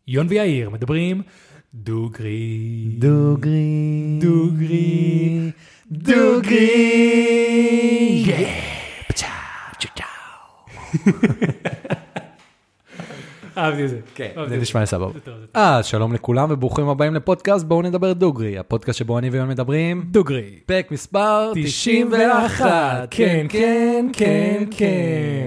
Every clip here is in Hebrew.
יון ויאיר מדברים דוגרי. דוגרי. דוגרי. דוגרי. פצ'או. אהבתי את זה. כן, זה נשמע לי סבבה. שלום לכולם וברוכים הבאים לפודקאסט, בואו נדבר דוגרי, הפודקאסט שבו אני ויון מדברים. דוגרי. פרק מספר 91. כן, כן, כן, כן.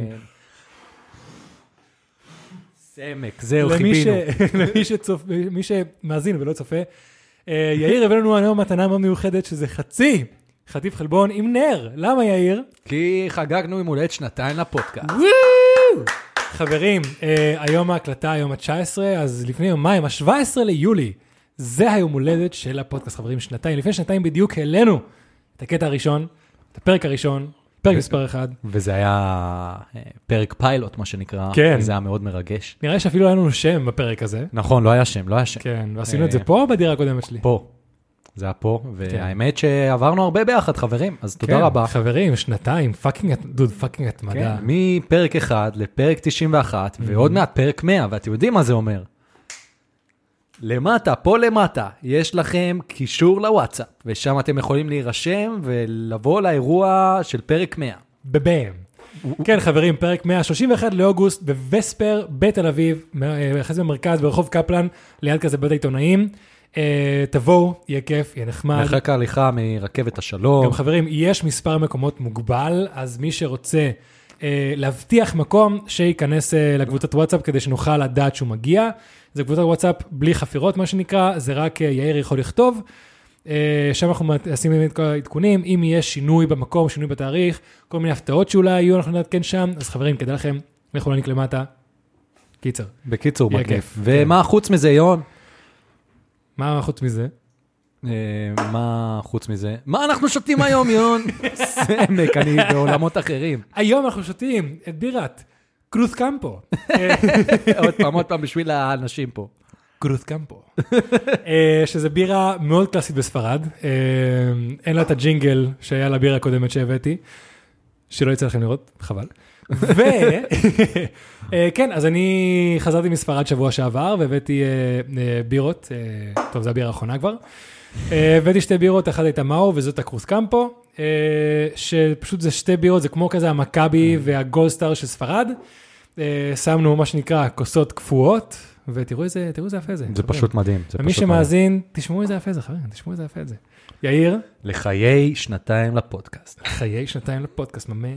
סמק, זהו, חיבינו. למי שמאזין ולא צופה, יאיר הביא לנו היום מתנה מאוד מיוחדת שזה חצי חטיף חלבון עם נר. למה יאיר? כי חגגנו עם הולדת 2 לפודקאסט. חברים, היום ההקלטה, היום ה-19, אז לפני יומיים, ה-17 ליולי, זה היום הולדת של הפודקאסט, חברים, 2 לפני 2 בדיוק העלינו את הקטע הראשון, את הפרק הראשון, פרק מספר 1. וזה היה פרק פיילוט, מה שנקרא. כן. זה היה מאוד מרגש. נראה שאפילו היה לנו שם בפרק הזה. נכון, לא היה שם, לא היה שם. כן, ועשינו את זה פה או בדירה הקודמת שלי? פה. זה היה פה, והאמת שעברנו הרבה ביחד, חברים, אז תודה כן, רבה. חברים, 2, פאקינג התמדה. כן, מפרק 1 לפרק 91, ועוד מעט פרק 100, ואתם יודעים מה זה אומר. למטה, פה למטה, יש לכם קישור לוואטסאפ, ושם אתם יכולים להירשם ולבוא לאירוע של פרק 100. בבאם. כן, חברים, פרק 100, 31 לאוגוסט, בווספר, בתל אביב, אחרי במרכז, ברחוב קפלן, ליד כזה בית העיתונאים. תבואו, יהיה כיף, יהיה נחמד. מרחק ההליכה מרכבת השלום. גם חברים, יש מספר מקומות מוגבל, אז מי שרוצה להבטיח מקום, שייכנס לקבוצת וואטסאפ, כדי שנוכל לדעת שהוא מגיע. זה קבוצת וואטסאפ בלי חפירות, מה שנקרא, זה רק יאיר יכול לכתוב. שם אנחנו עושים את כל העדכונים, אם יש שינוי במקום, שינוי בתאריך, כל מיני הפתעות שאולי יהיו, אנחנו נעדכן שם, אז חברים, כדאי לכם, לכו לניק למטה. קיצר. בקיצור, בכיף. ומה חוץ מזה, יון? מה חוץ מזה? מה חוץ מזה? מה אנחנו שותים היום, יון? סמק, אני בעולמות אחרים. היום אנחנו שותים את בירת קרוס קמפו. עוד פעם בשביל האנשים פה. קרוס קמפו. שזה בירה מאוד קלאסית בספרד. אין לה את הג'ינגל שהיה לבירה הקודמת שהבאתי, שלא יצא לכם לראות, חבל. כן, אז אני חזרתי מספרד שבוע שעבר, והבאתי בירות, טוב, זה הבירה האחרונה כבר, הבאתי 2 בירות, אחת הייתה מאו, וזאת הקרוס קמפו, שפשוט זה 2 בירות, זה כמו כזה המכבי והגולדסטאר של ספרד, שמנו מה שנקרא כוסות קפואות, ותראו איזה יפה זה. זה פשוט מדהים. ומי שמאזין, תשמעו איזה יפה זה, חברים, תשמעו איזה יפה זה. יאיר? לחיי 2 לפודקאסט. לחיי 2 לפודקאסט, ממה?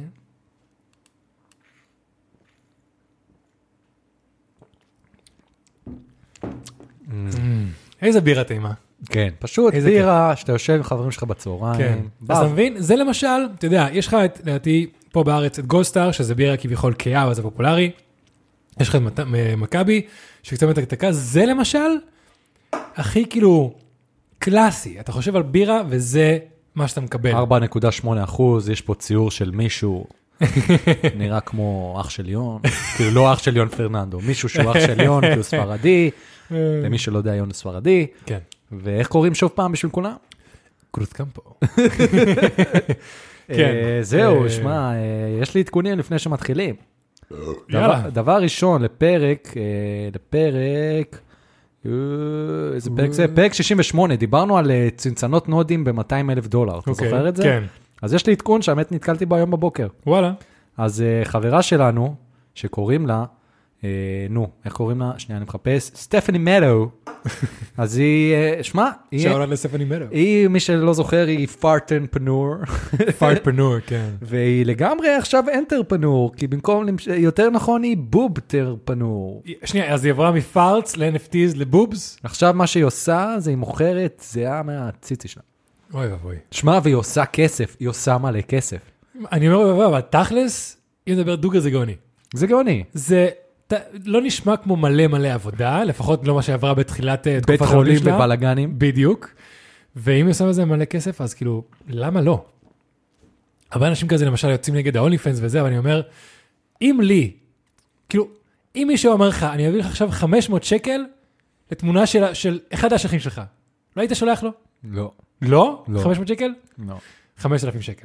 איזה בירה טעימה. כן, פשוט בירה שאתה יושב עם חברים שלך בצהריים. כן, אז אתה מבין, זה למשל, אתה יודע, יש לך לדעתי פה בארץ את גולדסטאר, שזה בירה כביכול קאה, וזה פופולרי. יש לך את מכבי, שקצת מתקתקה, זה למשל, הכי כאילו קלאסי. אתה חושב על בירה, וזה מה שאתה מקבל. 4.8%, יש פה ציור של מישהו, נראה כמו אח של יון, כאילו לא אח של יון פרננדו, מישהו שהוא אח של יון, כי הוא ספרדי, למי שלא יודע יון ספרדי, כן. ואיך קוראים שוב פעם בשביל כולם? קרוס קמפו. זהו, שמע, יש לי עדכונים לפני שמתחילים. יאללה. דבר ראשון, לפרק, איזה פרק זה? פרק 68, דיברנו על צנצנות נודים ב$200,000, אתה זוכר את זה? כן. אז יש לי עדכון שהאמת נתקלתי בה היום בבוקר. וואלה. אז חברה שלנו, שקוראים לה, איך קוראים לה? שנייה, אני מחפש, סטפני מדו. אז היא, שמה, שעולה לסטפני מדו. היא, מי שלא זוכר, היא פארטנפנור. פארטפנור, כן. והיא לגמרי עכשיו אנטרפנור, כי במקום, יותר נכון, היא בובטרפנור. שנייה, אז היא עברה מפארטס ל-NFTs לבובס? עכשיו מה שהיא עושה, זה היא מוכרת זהה מהציצי שלה. אוי ואבוי. שמה, והיא עושה כסף, היא עושה מלא כסף. אני אומר, אבל תכלס, אם נדבר דוגר זה גאוני. זה גאוני. זה לא נשמע כמו מלא עבודה, לפחות לא מה שעברה בתחילת בית חולים ובלגנים. בדיוק. ואם היא עושה בזה מלא כסף, אז כאילו, למה לא? הרבה אנשים כזה למשל יוצאים נגד ה-OnlyFans וזה, אבל אני אומר, אם לי, כאילו, אם מישהו אומר לך, אני אביא לך עכשיו 500 שקל לתמונה של אחד השכנים שלך, לא היית שולח לו? לא. לא? 500 שקל? לא. 5,000 שקל.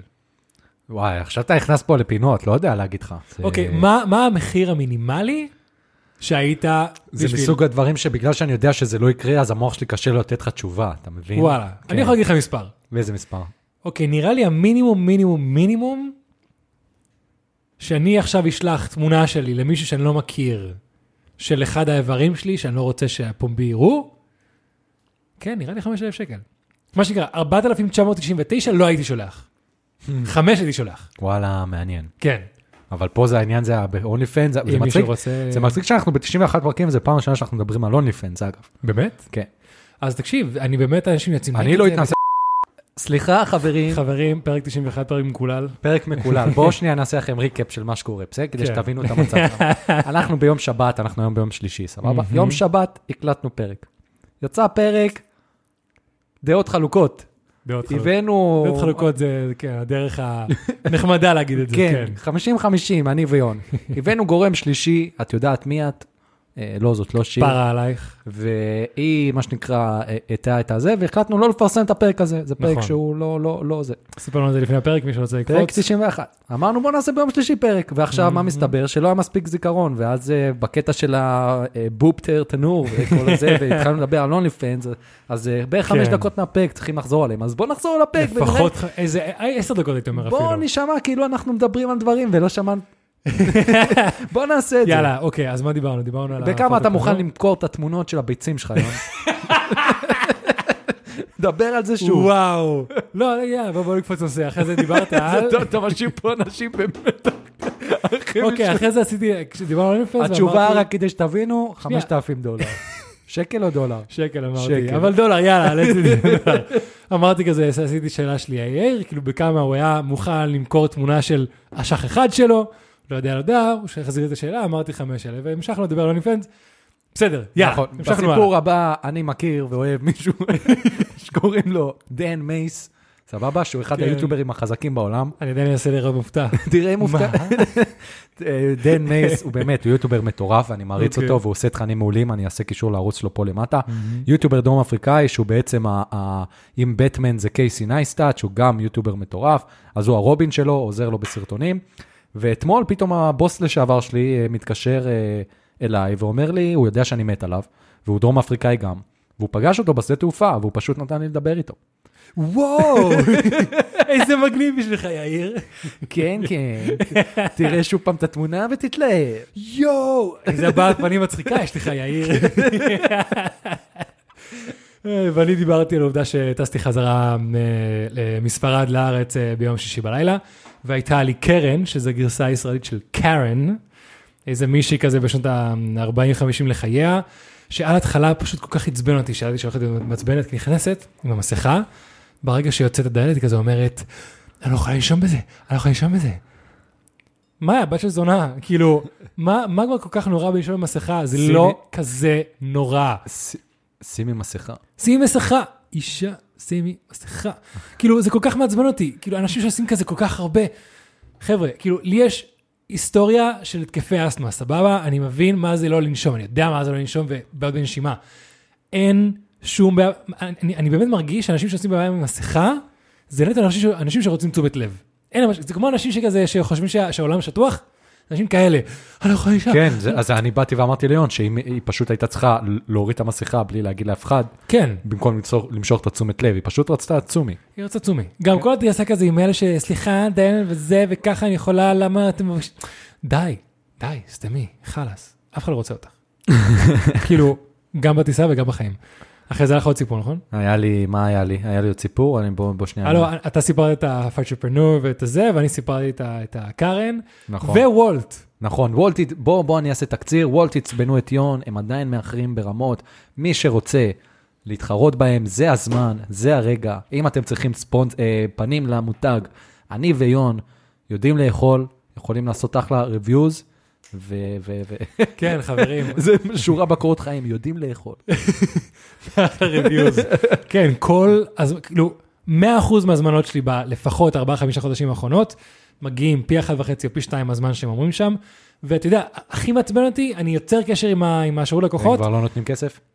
וואי, עכשיו אתה נכנס פה לפינות, לא יודע להגיד לך. אוקיי, מה המחיר המינימלי שהיית זה מסוג הדברים שבגלל שאני יודע שזה לא יקרה, אז המוח שלי קשה לו לתת לך תשובה, אתה מבין? וואלה, אני יכול להגיד לך מספר. ואיזה מספר? אוקיי, נראה לי המינימום, שאני עכשיו אשלח תמונה שלי למישהו שאני לא מכיר, של אחד האיברים שלי, שאני לא רוצה שהפומבי יראו, כן, נראה לי 5,000 שקל. מה שנקרא, 4,999 לא הייתי שולח. 5 הייתי שולח. וואלה, מעניין. כן. אבל פה זה העניין, זה ב-only fans, זה מצחיק שאנחנו ב-91 פרקים, וזה פעם ראשונה שאנחנו מדברים על only fans, אגב. באמת? כן. אז תקשיב, אני באמת אנשים יוצאים. אני לא התנסה. סליחה, חברים. חברים, פרק 91, פרק מקולל. פרק מקולל. בואו שנייה נעשה לכם ריקאפ של מה שקורה, בסדר? כדי שתבינו את המצב. אנחנו ביום שבת, אנחנו היום ביום שלישי, סבבה? יום שבת הקלטנו פרק. יצא פרק, דעות חלוקות. הבאנו... דעות חלוקות זה, כן, הדרך הנחמדה להגיד את זה. כן, 50-50, אני ויון. הבאנו גורם שלישי, את יודעת מי את? לא, זאת לא שיר. פרה עלייך. והיא, מה שנקרא, הייתה את הזה, והחלטנו לא לפרסם את הפרק הזה. זה פרק שהוא לא זה. סיפרנו על זה לפני הפרק, מי שרוצה לקפוץ. פרק 91. אמרנו בוא נעשה ביום שלישי פרק, ועכשיו מה מסתבר? שלא היה מספיק זיכרון, ואז בקטע של הבופטר תנור, וכל הזה, והתחלנו לדבר על אונלי פנס, אז בערך 5 דקות מהפרק צריכים לחזור עליהם, אז בוא נחזור לפרק. לפחות איזה 10 דקות הייתי אומר אפילו. בוא נשמע כאילו אנחנו מדברים על דברים, ולא שמענו. בוא נעשה את זה. יאללה, אוקיי, אז מה דיברנו? דיברנו על... בכמה אתה מוכן למכור את התמונות של הביצים שלך היום? דבר על זה שוב. וואו. לא, יאללה, בוא נקפוץ נושא. אחרי זה דיברת על... אתה משאיר פה אנשים באמת. אוקיי, אחרי זה עשיתי, כשדיברנו על אינפלס... התשובה רק כדי שתבינו, $5,000. שקל או דולר? שקל אמרתי, אבל דולר, יאללה, דולר. אמרתי כזה, עשיתי שאלה שלי, יאיר, כאילו בכמה הוא היה מוכן למכור תמונה של אשך אחד שלו, לא יודע, הוא שחזיר את השאלה, אמרתי 5,000, והמשכנו לדבר על אוניפנס, בסדר, יאללה, בסיפור הבא, אני מכיר ואוהב מישהו שקוראים לו דן מייס, סבבה, שהוא אחד היוטיוברים החזקים בעולם. אני עדיין אנסה לראות מופתע. תראה מופתע. דן מייס הוא באמת, הוא יוטיובר מטורף, אני מעריץ אותו, והוא עושה תכנים מעולים, אני אעשה קישור לערוץ שלו פה למטה. יוטיובר דרום אפריקאי, שהוא בעצם, עם בטמן זה קייסי נייסטאט, שהוא גם יוטיובר מטורף, אז הוא הרובין שלו, עוזר לו בסרטונים, ואתמול פתאום הבוס לשעבר שלי מתקשר אליי, ואומר לי, הוא יודע שאני מת עליו, והוא דרום אפריקאי גם, והוא פגש אותו בשדה תעופה, והוא פשוט נתן לי לדבר איתו. וואו, איזה מגניב בשבילך, יאיר. כן, כן. תראה שוב פעם את התמונה ותתלהב. יואו, איזה הבעת פנים מצחיקה יש לך, יאיר. ואני דיברתי על העובדה שטסתי חזרה מספרד לארץ ביום שישי בלילה, והייתה לי קרן, שזו גרסה ישראלית של קרן, איזה מישהי כזה בשנות ה-40-50 לחייה, שעל התחלה פשוט כל כך עצבן אותי, שאלתי שהולכת מצבנת נכנסת עם המסכה, ברגע שיוצאת הדלת, היא כזה אומרת, אני לא יכולה לישון בזה, אני לא יכולה לישון בזה. מה, הבת של זונה? כאילו, מה כבר כל כך נורא בלישון במסכה? זה לא כזה נורא. שימי מסכה. שימי מסכה. אישה, שימי מסכה. כאילו, זה כל כך מעצבן אותי. כאילו, אנשים שעושים כזה כל כך הרבה. חבר'ה, כאילו, לי יש היסטוריה של התקפי אסתמה, סבבה? אני מבין מה זה לא לנשום, אני יודע מה זה לא לנשום ובעוד בנשימה. אין שום בעיה, אני באמת מרגיש שאנשים שעושים בעיה עם מסכה, זה נטע אנשים שרוצים תשומת לב. זה כמו אנשים שכזה, שחושבים שהעולם שטוח, אנשים כאלה, אני לא יכולה לשם. כן, אז אני באתי ואמרתי ליון, שהיא פשוט הייתה צריכה להוריד את המסכה בלי להגיד לאף אחד, כן. במקום למשוך את התשומת לב, היא פשוט רצתה צומי. היא רצתה צומי. גם כל אותי עשה כזה עם אלה שסליחה, דיין וזה, וככה אני יכולה, למה אתם... די, סתמי, חלס, אף אחד לא רוצה אותך. כאילו, גם בטיסה וגם בחיים. אחרי זה היה לך עוד סיפור, נכון? מה היה לי? היה לי עוד סיפור, בוא שנייה. לא, אתה סיפרת את ה-Entrepreneur ואת זה, ואני סיפרתי את הקארן, נכון. ווולט. נכון, וולט, בוא אני אעשה תקציר, וולט הצבנו את יון, הם עדיין מאחרים ברמות, מי שרוצה להתחרות בהם, זה הזמן, זה הרגע, אם אתם צריכים פנים למותג, אני ויון יודעים לאכול, יכולים לעשות אחלה ריוויוז, כן, חברים. זה שורה בקורות חיים, יודעים לאכול. ריוויוז. כן, אז כאילו, 100% מהזמנות שלי לפחות 4-5 חודשים האחרונות, מגיעים פי 1.5 או פי 2 הזמן שהם אומרים שם, ואתה יודע, הכי מעצבן אותי, אני יוצר קשר עם השירות לקוחות. הם כבר לא נותנים כסף?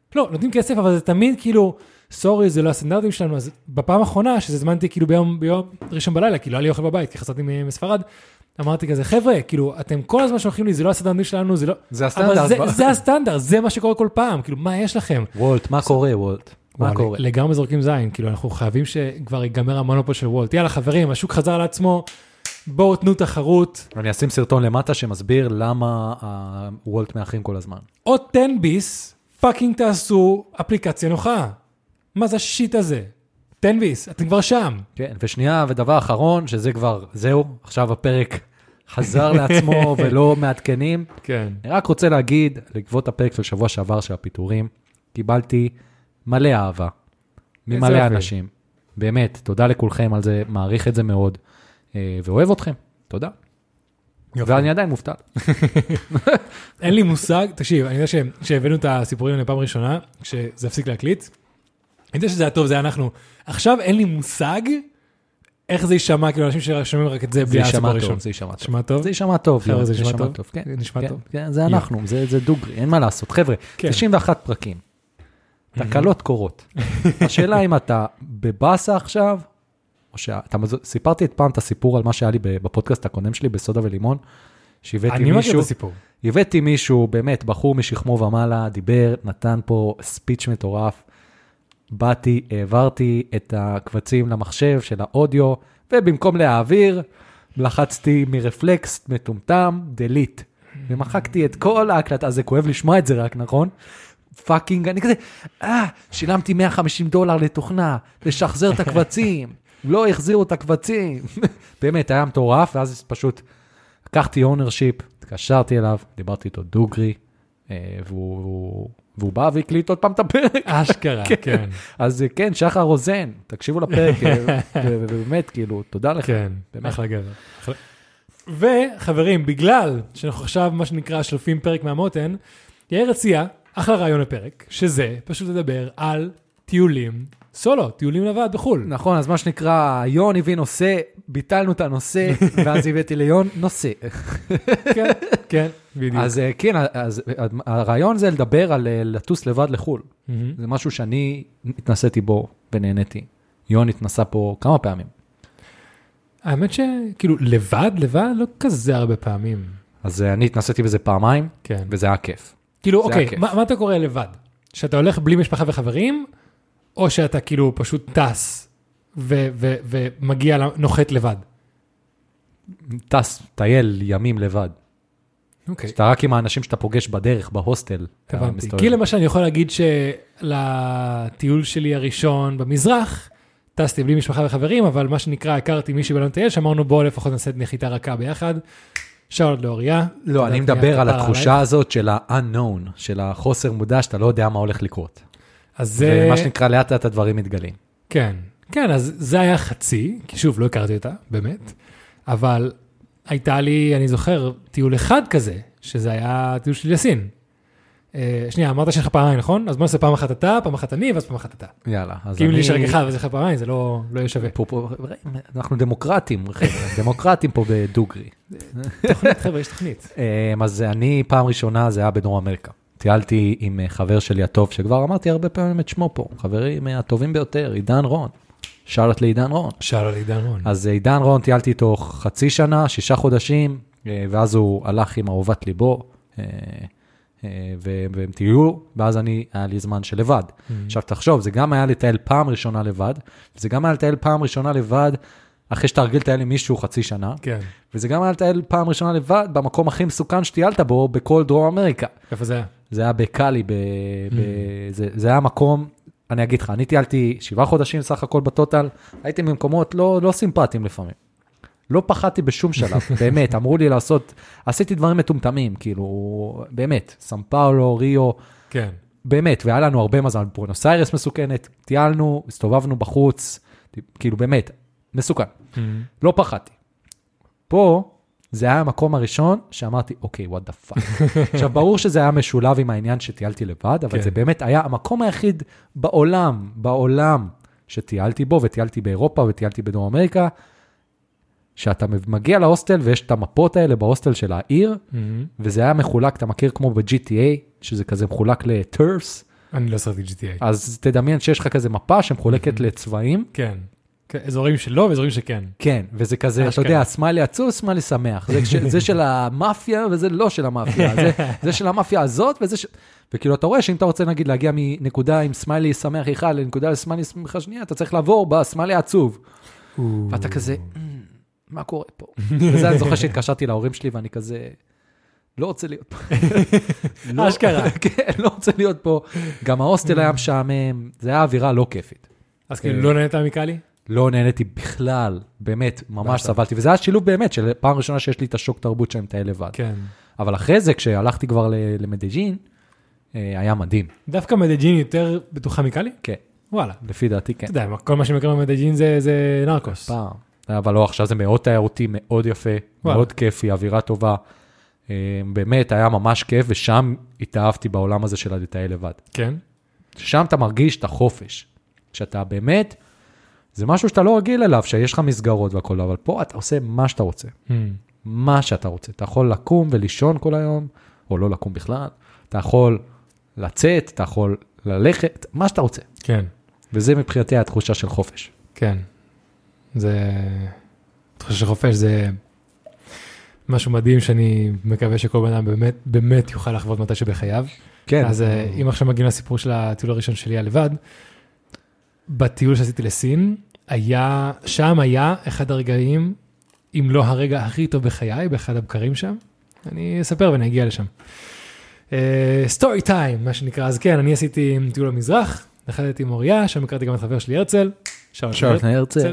לא, נותנים כסף, אבל זה תמיד כאילו, סורי, זה לא הסטנדרטים שלנו, אז בפעם האחרונה, שזה זמנתי כאילו ביום ראשון בלילה, כאילו היה לי אוכל בבית, כי חזרתי מספרד, אמרתי כזה, חבר'ה, כאילו, אתם כל הזמן שולחים לי, זה לא הסטנדרטים שלנו, זה לא... זה הסטנדרט. אבל זה הסטנדרט, זה מה שקורה כל פעם, כאילו, מה יש לכם? וולט, מה קורה, וולט? מה קורה? לגמרי זורקים זין, כאילו, אנחנו חייבים שכבר ייגמר המונופול של וולט. יאללה, חברים, השוק חזר לעצמו, בואו תנו תחרות. אני אשים סרטון למטה שמסביר למה וולט מאחרים כל הזמן. או 10 ביס, פאקינג תעשו אפליקציה נוחה. מה זה השיט הזה? 10 ביס, אתם כבר שם. כן, ושנייה, ודבר אחרון, שזה כבר, זהו, עכשיו הפרק חזר לעצמו ולא מעדכנים. כן. אני רק רוצה להגיד, לגבות הפרק של שבוע שעבר של הפיתורים, קיבלתי מלא אהבה, ממלא אנשים. באמת, תודה לכולכם על זה, מעריך את זה מאוד, ואוהב אתכם. תודה. ואני עדיין מופתע. אין לי מושג, תקשיב, אני יודע שהבאנו את הסיפורים לפעם ראשונה, כשזה הפסיק להקליט, אני יודע שזה היה טוב, זה היה אנחנו. עכשיו אין לי מושג איך זה יישמע, כאילו אנשים ששומעים רק את זה בלי הסיפור הראשון. זה יישמע טוב. נשמע טוב? זה יישמע טוב. חבר'ה, זה נשמע טוב? כן, נשמע טוב. כן, זה אנחנו, זה דוגרי, אין מה לעשות. חבר'ה, 91 פרקים. תקלות קורות. השאלה אם אתה בבאסה עכשיו, או סיפרתי פעם את הסיפור על מה שהיה לי בפודקאסט הקודם שלי, בסודה ולימון, אני מכיר את הסיפור. הבאתי מישהו, באמת, בחור משכמו ומעלה, דיבר, נתן פה ספיץ' מטורף, באתי, העברתי את הקבצים למחשב של האודיו, ובמקום להעביר, לחצתי מרפלקס מטומטם, דליט. ומחקתי את כל ההקלטה, אז זה כואב לשמוע את זה רק, נכון? פאקינג, אני כזה, שילמתי $150 לתוכנה, לשחזר את הקבצים, לא החזירו את הקבצים. באמת, היה מטורף, ואז פשוט לקחתי אונרשיפ, התקשרתי אליו, דיברתי איתו דוגרי, והוא בא והקליט עוד פעם את הפרק. אשכרה, כן. אז כן, שחר רוזן, תקשיבו לפרק, ובאמת, כאילו, תודה לך. כן, אחלה גבר. וחברים, בגלל שאנחנו עכשיו, מה שנקרא, שלופים פרק מהמותן, יאיר הציע, אחלה רעיון לפרק, שזה פשוט לדבר על טיולים סולו, טיולים לבד בחול. נכון, אז מה שנקרא, יון הביא נושא, ביטלנו את הנושא, ואז הבאתי ליון נושא. כן, כן, בדיוק. אז כן, אז הרעיון זה לדבר על לטוס לבד לחול. זה משהו שאני התנסיתי בו ונהניתי. יון התנסה פה כמה פעמים. האמת שכאילו לבד, לא כזה הרבה פעמים. אז אני התנסיתי בזה פעמיים, וזה היה כיף. כאילו, אוקיי, מה אתה קורא לבד? שאתה הולך בלי משפחה וחברים, או שאתה כאילו פשוט טס ומגיע נוחת לבד? טס, טייל ימים לבד. אוקיי. שאתה רק עם האנשים שאתה פוגש בדרך, בהוסטל. הבנתי. כי למשל אני יכול להגיד שלטיול שלי הראשון במזרח, טסתי בלי משפחה וחברים, אבל מה שנקרא, הכרתי מישהו בלון טייל, שאמרנו בוא לפחות נעשה נחיתה רכה ביחד. שאולד לאוריה. לא, אני מדבר על התחושה הזאת של ה-unknown, של החוסר מודע, שאתה לא יודע מה הולך לקרות. אז זה... ומה שנקרא, לאט לאט הדברים מתגלים. כן, כן, אז זה היה חצי, כי שוב, לא הכרתי אותה, באמת, אבל הייתה לי, אני זוכר, טיול אחד כזה, שזה היה טיול של יסין. שנייה, אמרת שיש לך פעמיים, נכון? אז בוא נעשה פעם אחת אתה, פעם אחת אני, ואז פעם אחת אתה. יאללה. כי אם לי יש רק אחד וזה לך פעמיים, זה לא יהיה שווה. אנחנו דמוקרטים, דמוקרטים פה בדוגרי. תוכנית, חבר'ה, יש תוכנית. אז אני פעם ראשונה, זה היה בדרום אמריקה. טיילתי עם חבר שלי הטוב, שכבר אמרתי הרבה פעמים את שמו פה, חברים הטובים ביותר, עידן רון. שאלת לעידן רון. שאלת לעידן רון. אז עידן רון טיילתי איתו חצי שנה, 6 חודשים, ואז הוא הלך עם אהובת ליבו, והם טיילו, ואז היה לי זמן של לבד. עכשיו תחשוב, זה גם היה לטייל פעם ראשונה לבד, וזה גם היה לטייל פעם ראשונה לבד, אחרי שתרגיל טייל עם מישהו חצי שנה, כן. וזה גם היה לטייל פעם ראשונה לבד, במקום הכי מסוכן שטיילת בו, בכל דרום אמריקה. איפה זה היה? זה היה בקאלי, זה היה מקום, אני אגיד לך, אני טיילתי 7 חודשים סך הכל בטוטל, הייתי במקומות לא סימפטיים לפעמים. לא פחדתי בשום שלב, באמת, אמרו לי לעשות, עשיתי דברים מטומטמים, כאילו, באמת, סן פאולו, ריו, כן. באמת, והיה לנו הרבה מזל, בואנוס איירס מסוכנת, טיילנו, הסתובבנו בחוץ, כאילו, באמת, מסוכן. לא פחדתי. פה, זה היה המקום הראשון שאמרתי, אוקיי, what the fuck. עכשיו, ברור שזה היה משולב עם העניין שטיילתי לבד, אבל זה באמת היה המקום היחיד בעולם שטיילתי בו, וטיילתי באירופה, וטיילתי בדרום אמריקה, שאתה מגיע להוסטל, ויש את המפות האלה בהוסטל של העיר, וזה היה מחולק, אתה מכיר כמו ב-GTA, שזה כזה מחולק לטרפס, אני לא שחקתי GTA. אז תדמיין שיש לך כזה מפה שמחולקת לצבעים. כן. אזורים שלא ואזורים שכן. כן, וזה כזה, אתה יודע, סמיילי עצוב, סמיילי שמח. זה של המאפיה וזה לא של המאפיה. זה של המאפיה הזאת וזה של... וכאילו אתה רואה שאם אתה רוצה נגיד להגיע מנקודה עם סמיילי שמח אחד לנקודה לסמיילי שמח שנייה, אתה צריך לעבור בסמיילי עצוב. ואתה כזה, מה קורה פה? וזה אני זוכר שהתקשרתי להורים שלי ואני כזה... לא רוצה להיות פה. אשכרה. כן, לא רוצה להיות פה. גם ההוסטל היה משעמם, זה היה אווירה לא כיפית. אז כאילו לא נהנית מקלי? לא נהניתי בכלל, באמת, ממש סבלתי. וזה היה שילוב באמת, של פעם ראשונה שיש לי את השוק תרבות שאני מטייל לבד. כן. אבל אחרי זה, כשהלכתי כבר למדג'ין, היה מדהים. דווקא מדג'ין יותר בטוחה מקלי? כן. וואלה. לפי דעתי, כן. אתה יודע, כל מה שמקרה במדג'ין זה נרקוס. פעם. אבל לא, עכשיו זה מאוד תיירותי, מאוד יפה, מאוד כיפי, אווירה טובה. באמת, היה ממש כיף, ושם התאהבתי בעולם הזה של לטייל לבד. כן. שם אתה מרגיש את החופש. שאתה באמת, זה משהו שאתה לא רגיל אליו, שיש לך מסגרות והכל, אבל פה אתה עושה מה שאתה רוצה. מה שאתה רוצה. אתה יכול לקום ולישון כל היום, או לא לקום בכלל. אתה יכול לצאת, אתה יכול ללכת, מה שאתה רוצה. כן. וזה מבחינתי התחושה של חופש. כן. זה... תחושה של חופש זה משהו מדהים שאני מקווה שכל בן אדם באמת יוכל לחוות מתי שבחייו. כן. אז אם עכשיו מגיעים לסיפור של הטיול הראשון שלי הלבד, בטיול שעשיתי לסין, שם היה אחד הרגעים, אם לא הרגע הכי טוב בחיי, באחד הבקרים שם. אני אספר ואני אגיע לשם. סטורי טיים, מה שנקרא. אז כן, אני עשיתי טיול למזרח, נחתתי עם אוריה, שם הכרתי גם את חבר שלי הרצל. שרלט הרצל.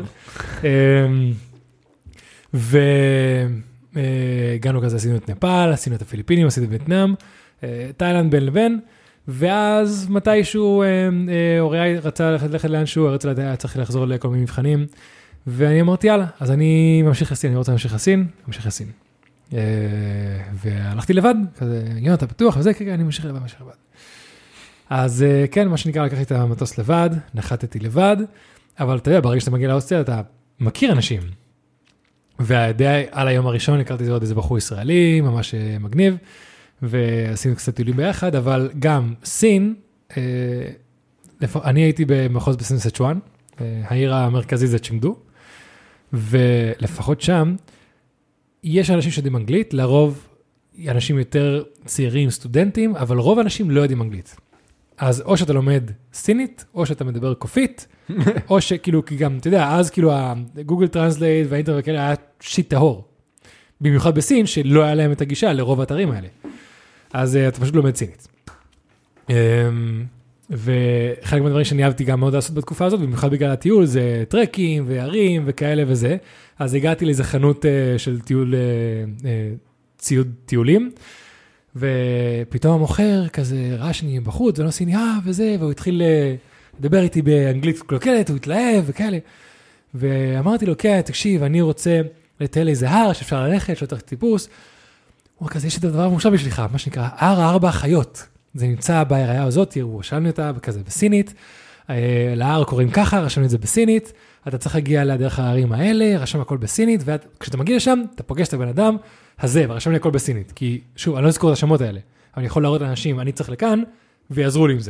והגענו כזה, עשינו את נפאל, עשינו את הפיליפינים, עשינו את וייטנאם, תאילנד בין לבין, ואז מתישהו אוריה רצה ללכת לאנשהו, הרצל היה צריך לחזור לכל מיני מבחנים, ואני אמרתי, יאללה, אז אני ממשיך לסין, אני רוצה להמשיך לסין. והלכתי לבד, כזה, אתה בטוח, וזה, כן, אני ממשיך לבד. אז כן, מה שנקרא, לקחתי את המטוס לבד, נחתתי לבד, אבל אתה יודע, ברגע שאתה מגיע להוסטל, אתה מכיר אנשים. ועל היום הראשון הכרתי זה עוד איזה בחור ישראלי, ממש מגניב, ועשינו קצת טיולים ביחד, אבל גם סין, אני הייתי במחוז בסין סצ'ואן, העיר המרכזית זה צ'ינגדו, ולפחות שם, יש אנשים שיודעים אנגלית, לרוב אנשים יותר צעירים, סטודנטים, אבל רוב האנשים לא יודעים אנגלית. אז או שאתה לומד סינית, או שאתה מדבר קופית, או שכאילו, כי גם, אתה יודע, אז כאילו הגוגל טרנסלייט והאינטרנט וכאלה היה שיט טהור. במיוחד בסין, שלא היה להם את הגישה לרוב האתרים האלה. אז אתה פשוט לומד סינית. וחלק מהדברים שאני אהבתי גם מאוד לעשות בתקופה הזאת, במיוחד בגלל הטיול, זה טרקים וערים וכאלה וזה. אז הגעתי לאיזה חנות של ציוד טיולים, ופתאום המוכר כזה ראה שאני בחוץ, ולא עשיני, וזה, והוא התחיל לדבר איתי באנגלית קלוקלת, הוא התלהב וכאלה. ואמרתי לו, כן, תקשיב, אני רוצה לטייל איזה הר שאפשר ללכת, שלא צריך טיפוס. הוא כזה, יש את הדבר המושב בשבילך, מה שנקרא, הר 4 החיות. זה נמצא בעירייה הזאת, הוא רשמנו אותה כזה בסינית, להר קוראים ככה, רשמנו את זה בסינית, אתה צריך להגיע לדרך הערים האלה, רשם הכל בסינית, וכשאתה מגיע לשם, אתה פוגש את הבן אדם הזה, ורשם לי הכל בסינית, כי שוב, אני לא אזכור את השמות האלה, אבל אני יכול להראות לאנשים, אני צריך לכאן, ויעזרו לי עם זה.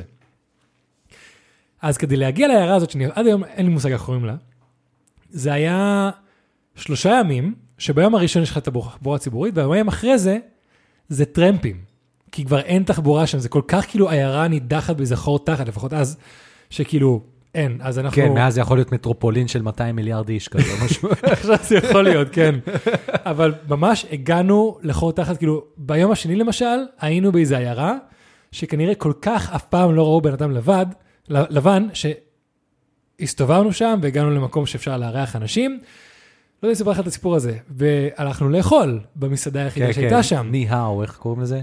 אז כדי להגיע לעיירה הזאת, עד היום אין לי מושג איך קוראים לה, זה היה 3 ימים, שביום הראשון יש לך את התחבורה הציבורית, והיום אחרי זה, זה טרמפים. כי כבר אין תחבורה שם, זה כל כך כאילו עיירה נידחת באיזה חור תחת, לפחות אז, שכאילו אין, אז אנחנו... כן, מאז זה יכול להיות מטרופולין של 200 מיליארד איש כזה, משהו. עכשיו זה יכול להיות, כן. אבל ממש הגענו לחור תחת, כאילו, ביום השני למשל, היינו באיזה עיירה, שכנראה כל כך אף פעם לא ראו בן אדם לבן, שהסתובבנו שם, והגענו למקום שאפשר לארח אנשים, לא יודע לספר לך את הסיפור הזה, והלכנו לאכול במסעדה היחידה שהייתה שם. ניהאו, איך קוראים לזה?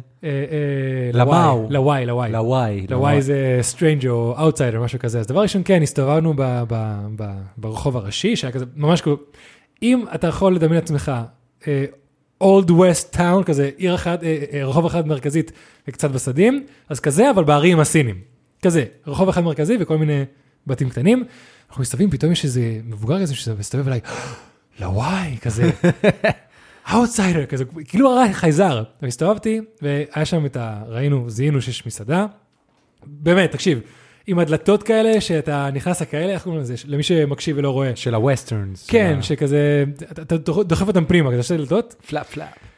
לוואי זה strange או outsider, משהו כזה. אז דבר ראשון, כן, הסתובבנו ברחוב הראשי, שהיה כזה ממש כאילו, אם אתה יכול לדמיין לעצמך, Old West Town, כזה עיר אחת, רחוב אחד מרכזית וקצת בשדים, אז כזה, אבל בערים הסינים. כזה, רחוב אחד מרכזי וכל מיני בתים קטנים. אנחנו מסתובבים, פתאום יש איזה מבוגר כזה שזה מסתובב אליי, לוואי, כזה, אאוטסיידר, כזה, כאילו הראה חייזר. והסתובבתי, והיה שם זיהינו שיש מסעדה, באמת, תקשיב, עם הדלתות כאלה, שאתה נכנס לכאלה, איך קוראים לזה? למי שמקשיב ולא רואה. של הווסטרנס. כן, שכזה, אתה דוחף אותם פנימה, כזה שתי דלתות. פלאפ.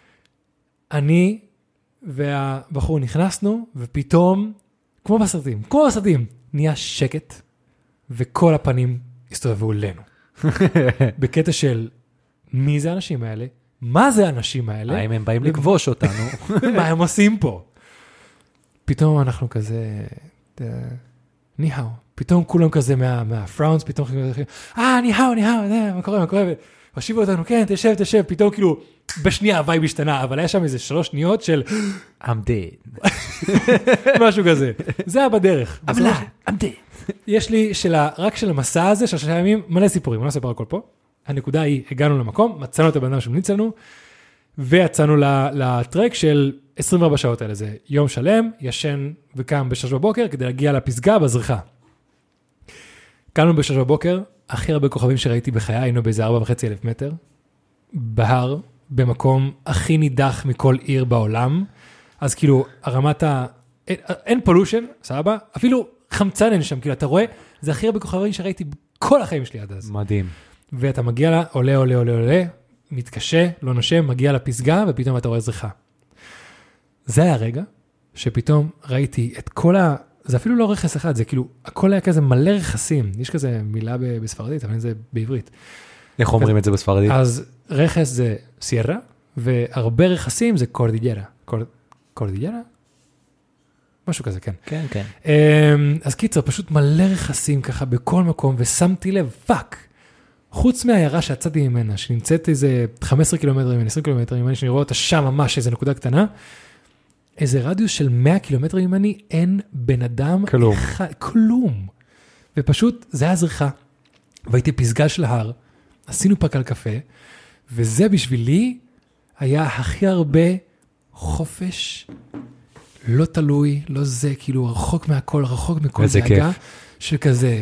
אני והבחור נכנסנו, ופתאום, כמו בסרטים, נהיה שקט, וכל הפנים הסתובבו לנו. בקטע של מי זה האנשים האלה? מה זה האנשים האלה? האם הם באים לכבוש אותנו? מה הם עושים פה? פתאום אנחנו כזה, ניהאו. פתאום כולם כזה מהפראונס, פתאום ניהאו, מה קורה? הושיבו אותנו, כן, תשב, פתאום כאילו, בשנייה הווייב השתנה, אבל היה שם איזה 3 שניות של, I'm dead. משהו כזה. זה היה בדרך. I'm dead. יש לי רק של המסע הזה, של 3 ימים, מלא סיפורים, אני לא אספר הכל פה. הנקודה היא, הגענו למקום, מצאנו את הבן אדם שמניץ לנו, ויצאנו לטרק של 24 שעות האלה. זה יום שלם, ישן וקם ב6 בבוקר, כדי להגיע לפסגה בזריחה. קמנו ב6 בבוקר, הכי הרבה כוכבים שראיתי בחיי, היינו באיזה 4,500 מטר, בהר, במקום הכי נידח מכל עיר בעולם, אז כאילו, הרמת אין פולושן, סבבה? אפילו חמצן אין שם, כאילו, אתה רואה, זה הכי הרבה כוכבים שראיתי בכל החיים שלי עד אז. מדהים. ואתה מגיע לה, עולה, מתקשה, לא נושם, מגיע לפסגה, ופתאום אתה רואה זריחה. זה היה הרגע, שפתאום ראיתי את כל זה אפילו לא רכס אחד, זה כאילו, הכל היה כזה מלא רכסים, יש כזה מילה בספרדית, אבל זה בעברית. איך אומרים את זה בספרדית? אז רכס זה סיירה, והרבה רכסים זה קורדיג'רה. קורדיג'רה? משהו כזה, כן. כן, כן. אז קיצר, פשוט מלא רכסים ככה בכל מקום, ושמתי לב, פאק, חוץ מהעיירה שיצאתי ממנה, שנמצאת איזה 15 קילומטרים, 20 קילומטרים ממני, שאני רואה אותה שם ממש, איזו נקודה קטנה, איזה רדיוס של 100 קילומטרים ממני, אין בן אדם כלום. ופשוט, זה היה זריחה. והייתי פסגה של ההר, עשינו פאק על קפה, וזה בשבילי היה הכי הרבה חופש, לא תלוי, לא זה, כאילו רחוק מהכל, רחוק מכל דאגה, של כזה,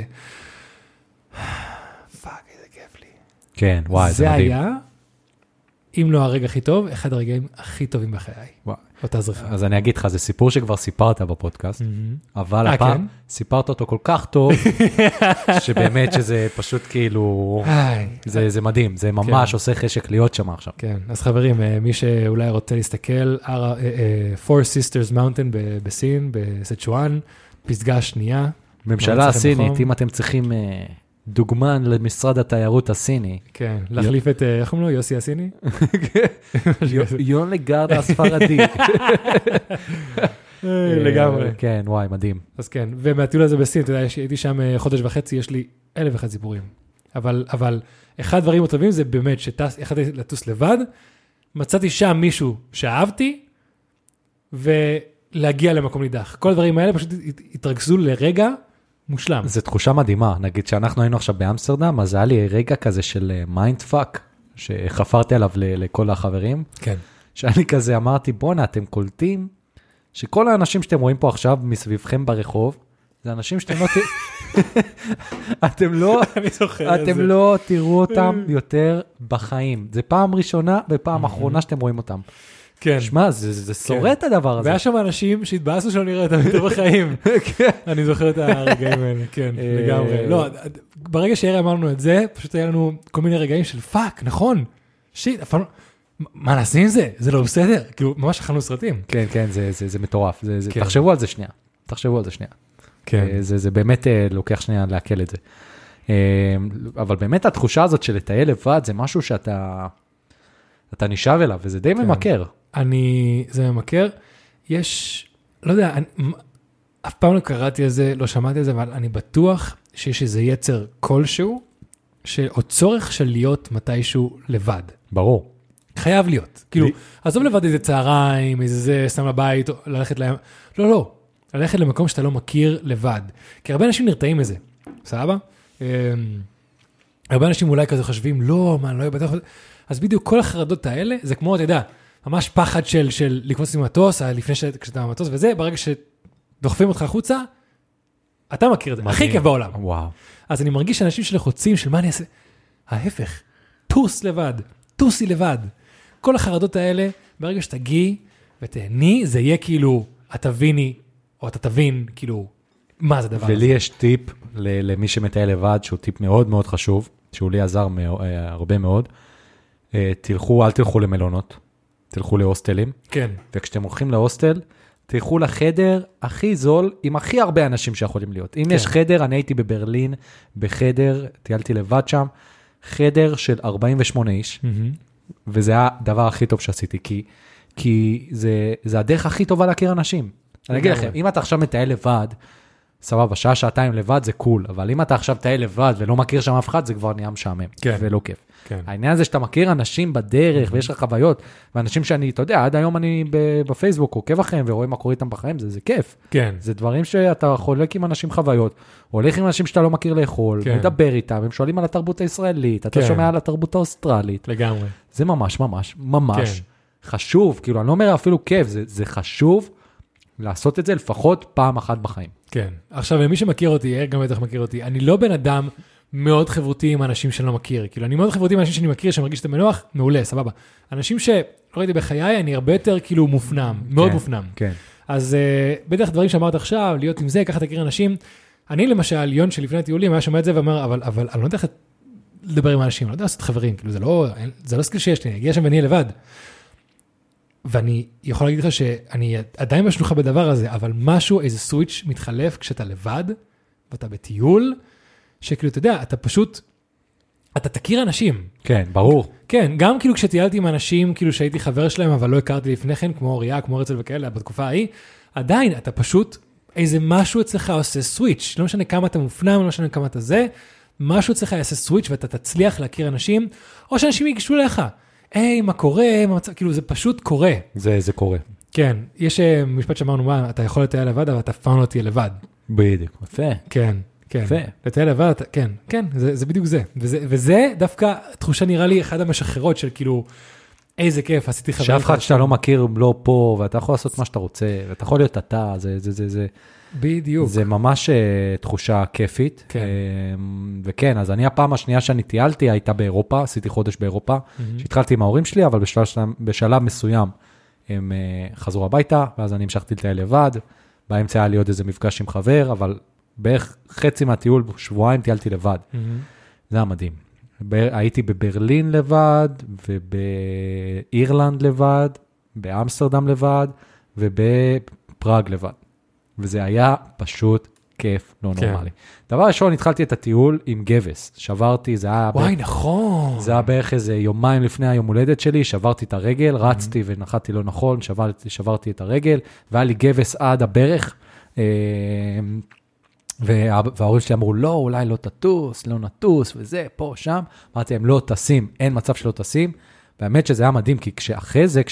פאק, איזה כיף לי. כן, וואי, זה מדהים. זה היה, אם לא הרגע הכי טוב, אחד הרגעים הכי טובים בחיי. וואי. אותה זריחה. אז אני אגיד לך, זה סיפור שכבר סיפרת בפודקאסט, אבל הפעם סיפרת אותו כל כך טוב, שבאמת שזה פשוט כאילו, זה מדהים, זה ממש עושה חשק להיות שם עכשיו. כן, אז חברים, מי שאולי רוצה להסתכל, Four Sisters Mountain בסין, בסצ'ואן, פסגה שנייה. ממשלה הסינית, אם אתם צריכים דוגמן למשרד התיירות הסיני. כן, להחליף את, איך קוראים לו? יוסי הסיני? יון לגרד הספרדי. לגמרי. כן, וואי, מדהים. אז כן, ומהטיול הזה בסין, אתה יודע, הייתי שם 1.5 חודש, יש לי 1,001 סיפורים. אבל אחד הדברים הטובים זה באמת, שיכולתי לטוס לבד, מצאתי שם מישהו שאהבתי, ולהגיע למקום נידח. כל הדברים האלה פשוט התרכזו לרגע, מושלם. זו תחושה מדהימה, נגיד שאנחנו היינו עכשיו באמסטרדם, אז היה לי רגע כזה של מיינד פאק, שחפרתי עליו לכל החברים, כן. שאני כזה אמרתי, בונה, אתם קולטים, שכל האנשים שאתם רואים פה עכשיו מסביבכם ברחוב, זה אנשים שאתם לא אתם לא תראו אותם יותר בחיים. זה פעם ראשונה ופעם אחרונה שאתם רואים אותם. כן. שמע, זה שורט הדבר הזה. והיה שם אנשים שהתבאסו שלא נראה אותם יותר בחיים. אני זוכר את הרגעים האלה, כן, לגמרי. לא, ברגע שהרי אמרנו את זה, פשוט היה לנו כל מיני רגעים של פאק, נכון, שיט, מה נעשה עם זה? זה לא בסדר. כאילו, ממש אכלנו סרטים. כן, כן, זה מטורף. תחשבו על זה שנייה. כן. זה באמת לוקח שנייה להקל את זה. אבל באמת התחושה הזאת של לטייל לבד, זה משהו שאתה נשאב אליו, וזה די ממכר. זה ממכר. יש, לא יודע, אף פעם לא קראתי על זה, לא שמעתי על זה, אבל אני בטוח שיש איזה יצר כלשהו, או צורך של להיות מתישהו לבד. ברור. חייב להיות. כאילו, עזוב לבד איזה צהריים, איזה זה, סתם לבית, ללכת להם. לא. ללכת למקום שאתה לא מכיר לבד. כי הרבה אנשים נרתעים מזה. סבבה? הרבה אנשים אולי כזה חושבים, לא, מה, לא יבטח. אז בדיוק כל החרדות האלה, זה כמו, אתה יודע, ממש פחד של לקפוץ עם מטוס, לפני כשאתה במטוס וזה, ברגע שדוחפים אותך החוצה, אתה מכיר את זה. הכי כיף בעולם. וואו. אז אני מרגיש שאנשים שלחוצים, של מה אני אעשה? ההפך. טוס לבד. טוסי לבד. כל החרדות האלה, ברגע שתגיעי ותהני, זה יהיה כאילו, את תביני, או אתה תבין, כאילו, מה זה הדבר הזה? ולי יש טיפ למי שמטייל לבד, שהוא טיפ מאוד מאוד חשוב, שהוא לי עזר הרבה מאוד. אל תלכו למלונות, תלכו להוסטלים. כן. וכשאתם הולכים להוסטל, תלכו לחדר הכי זול, עם הכי הרבה אנשים שיכולים להיות. אם יש חדר, אני הייתי בברלין, בחדר, טיילתי לבד שם, חדר של 48 איש, וזה היה הדבר הכי טוב שעשיתי, כי זה הדרך הכי טובה להכיר אנשים. אני אגיד לכם, אם אתה עכשיו מטייל לבד, סבבה, שעה, שעתיים לבד זה קול, אבל אם אתה עכשיו טייל לבד ולא מכיר שם אף אחד, זה כבר נהיה משעמם, ולא כיף. העניין הזה שאתה מכיר אנשים בדרך, ויש לך חוויות, ואנשים שאני, אתה יודע, עד היום אני בפייסבוק עוקב אחריהם, ורואה מה קורה איתם בחיים, זה כיף. כן. זה דברים שאתה חולק עם אנשים חוויות, הולך עם אנשים שאתה לא מכיר לאכול, מדבר איתם, הם שואלים על התרבות הישראלית, אתה שומע על התרבות האוסטרלית. לגמרי. זה ממש, ממש, ממש חשוב, כאילו, אני לא אומר אפילו כיף, זה חשוב לעשות את זה לפחות פעם אחת בחיים. כן. עכשיו, מי שמכיר אותי, גם בטח מכיר אותי, אני לא בן אדם מאוד חברותי עם אנשים שאני לא מכיר. כאילו, אני מאוד חברותי עם אנשים שאני מכיר, שמרגיש את המנוח, מעולה, סבבה. אנשים שלא ראיתי בחיי, אני הרבה יותר כאילו מופנם, מאוד מופנם. כן. אז בטח דברים שאמרת עכשיו, להיות עם זה, ככה תכיר אנשים. אני למשל, יון שלפני הטיולים, היה שומע את זה ואומר, אבל אני לא יודע איך לדבר עם אנשים, אני לא יודע לעשות חברים, כאילו, זה לא סקיל שיש לי, אני אגיע שם ואני לבד. ואני יכול להגיד לך שאני עדיין משלוחה בדבר הזה, אבל משהו, איזה סוויץ' מתחלף כשאתה לבד, ואתה בטיול, שכאילו, אתה יודע, אתה פשוט, אתה תכיר אנשים. כן, ברור. כן, גם כאילו כשטיילתי עם אנשים, כאילו שהייתי חבר שלהם, אבל לא הכרתי לפני כן, כמו אוריה, כמו הרצל וכאלה, בתקופה ההיא, עדיין, אתה פשוט, איזה משהו אצלך עושה סוויץ', לא משנה כמה אתה מופנם, לא משנה כמה אתה זה, משהו אצלך יעשה סוויץ' ואתה תצליח להכיר אנשים, או שאנשים ייגשו לך. היי, מה קורה? כאילו, זה פשוט קורה. זה קורה. כן, יש משפט שאמרנו, מה, אתה יכול לטייל לבד, אבל אתה אף פעם לא תהיה לבד. בדיוק, יפה. כן, כן. יפה. לטייל לבד, כן, כן, זה בדיוק זה. וזה דווקא תחושה נראה לי אחד המשחררות של כאילו, איזה כיף, עשיתי חברים. שאף אחד שאתה לא מכיר לא פה, ואתה יכול לעשות מה שאתה רוצה, ואתה יכול להיות אתה, זה... בדיוק. זה ממש תחושה כיפית. כן. וכן, אז אני הפעם השנייה שאני טיילתי, הייתה באירופה, עשיתי חודש באירופה, שהתחלתי עם ההורים שלי, אבל בשלב מסוים הם חזרו הביתה, ואז אני המשכתי לטייל לבד, באמצע היה לי עוד איזה מפגש עם חבר, אבל בערך חצי מהטיול, שבועיים טיילתי לבד. זה היה מדהים. הייתי בברלין לבד, ובאירלנד לבד, באמסטרדם לבד, ובפראג לבד. וזה היה פשוט כיף לא נורמלי. דבר ראשון, התחלתי את הטיול עם גבס. שברתי, זה היה... וואי, נכון. זה היה בערך איזה יומיים לפני היום הולדת שלי, שברתי את הרגל, רצתי ונחתי לא נכון, שברתי את הרגל, והיה לי גבס עד הברך, וההורים שלי אמרו, לא, אולי לא תטוס, לא נטוס, וזה, פה, שם. אמרתי להם, לא תשים, אין מצב שלא תשים. והאמת שזה היה מדהים, כי אחרי זה,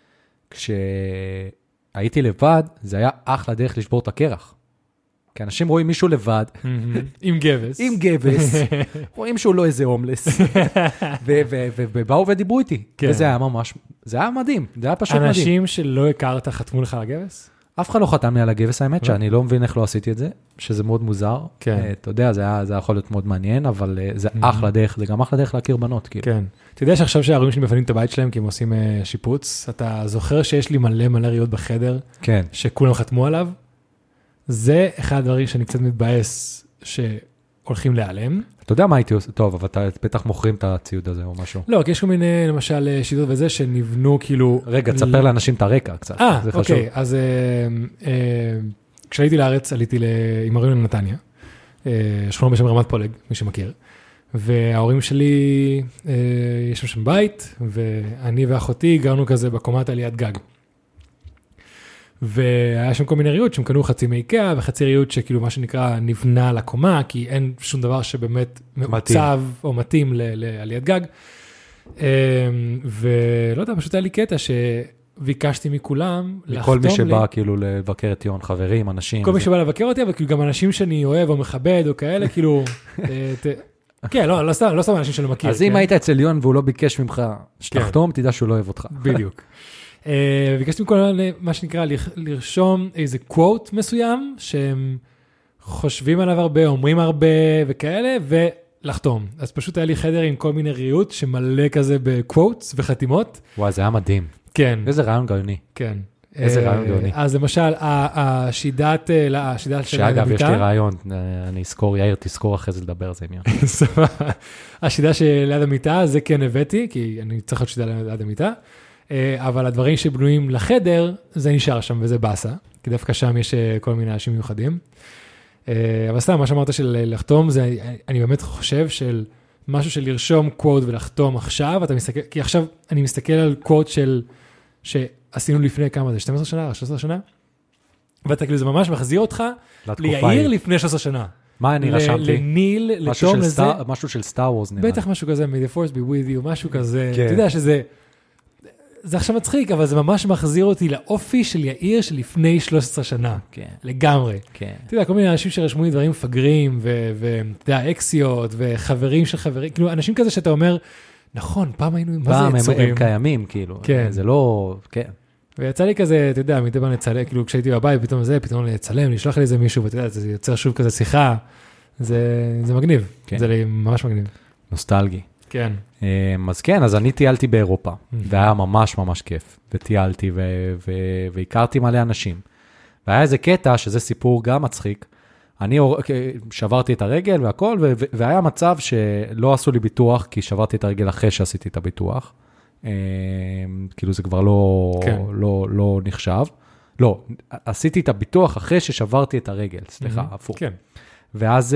כשהייתי לבד, זה היה אחלה דרך לשבור את הקרח. כי אנשים רואים מישהו לבד. עם גבס. עם גבס. רואים שהוא לא איזה הומלס. ובאו ודיברו איתי. וזה היה ממש, זה היה מדהים. זה היה פשוט מדהים. אנשים שלא הכרת חתמו לך על הגבס? אף אחד לא חתם לי על הגבס, האמת, שאני לא מבין איך לא עשיתי את זה, שזה מאוד מוזר. אתה יודע, זה יכול להיות מאוד מעניין, אבל זה אחלה דרך, זה גם אחלה דרך להכיר בנות. כן. אתה יודע שעכשיו שההורים שלי מפנים את הבית שלהם, כי הם עושים שיפוץ, אתה זוכר שיש לי מלא ריאות בחדר, שכולם חתמו עליו? זה אחד הדברים שאני קצת מתבאס שהולכים להיעלם. אתה יודע מה הייתי עושה? טוב, אבל אתה בטח מוכרים את הציוד הזה או משהו. לא, כי יש כל מיני, למשל, שיטות וזה שנבנו כאילו... רגע, תספר לאנשים את הרקע קצת. אוקיי, אז כשהייתי לארץ, עליתי עם ההורים לנתניה, שכונה בשם רמת פולג, מי שמכיר, וההורים שלי, יש שם בית, ואני ואחותי גרנו כזה בקומת עליית גג. והיה שם כל מיני ריהוט שהם קנו חצי מאיקאה, וחצי ריהוט שכאילו מה שנקרא נבנה לקומה, כי אין שום דבר שבאמת מעוצב או מתאים לעליית גג. ולא יודע, פשוט היה לי קטע שביקשתי מכולם לחתום לי. מכל מי שבא כאילו לבקר את יון, חברים, אנשים. כל מי שבא לבקר אותי, אבל כאילו גם אנשים שאני אוהב או מכבד או כאלה, כאילו... כן, לא סתם אנשים שלא מכיר. אז אם היית אצל יון והוא לא ביקש ממך שתחתום, תדע שהוא לא אוהב אותך. בדיוק. ביקשתי מכל מה שנקרא לרשום איזה קווט מסוים שהם חושבים עליו הרבה, אומרים הרבה וכאלה, ולחתום. אז פשוט היה לי חדר עם כל מיני ריהוט שמלא כזה בקווטס וחתימות. וואי, זה היה מדהים. כן. איזה רעיון גאוני. כן. איזה רעיון גאוני. אז למשל, השידת של... שאגב, יש לי רעיון, אני אזכור, יאיר, תזכור אחרי זה לדבר על זה עניין. השידה שליד המיטה, זה כן הבאתי, כי אני צריך להיות שידה ליד המיטה, אבל הדברים שבנויים לחדר, זה נשאר שם וזה בסה, כי דווקא שם יש כל מיני אנשים מיוחדים. אבל סתם, מה שאמרת של לחתום, אני באמת חושב של משהו של לרשום קווד ולחתום עכשיו, כי עכשיו אני מסתכל על קווד שעשינו לפני כמה זה, 12 שנה, 13 שנה, ואתה כאילו זה ממש מחזיר אותך ליאיר לפני 13 שנה. מה אני רשמתי? לניל, לתום לזה. משהו של סטאר וורס נראה. בטח משהו כזה, may the force be with you, משהו כזה. אתה יודע שזה, זה עכשיו מצחיק, אבל זה ממש מחזיר אותי לאופי של יאיר של לפני 13 שנה. לגמרי. אתה יודע, כל מיני אנשים שרשמו לי דברים מפגרים, ואתה יודע, אקסיות, וחברים של חברים, כאילו אנשים כזה שאתה אומר, נכון, פעם היינו, מה זה יצורים? הם קיימים, כאילו. זה לא, כן. ויצא לי כזה, אתה יודע, מדי פעם לצלם, כאילו כשהייתי בבית, פתאום לצלם, לשלוח לי איזה מישהו, ואתה יודע, זה יוצר שוב כזה שיחה, זה מגניב, זה ממש מגניב. נוסטלגי. כן. אז כן, אז אני טיילתי באירופה, והיה ממש ממש כיף, וטיילתי והכרתי מלא אנשים. והיה איזה קטע, שזה סיפור גם מצחיק, אני שברתי את הרגל והכל, והיה מצב שלא עשו לי ביטוח, כי שברתי את הרגל אחרי שעשיתי את הביטוח. כאילו זה כבר לא נחשב. לא, עשיתי את הביטוח אחרי ששברתי את הרגל, סליחה, הפוך. כן. ואז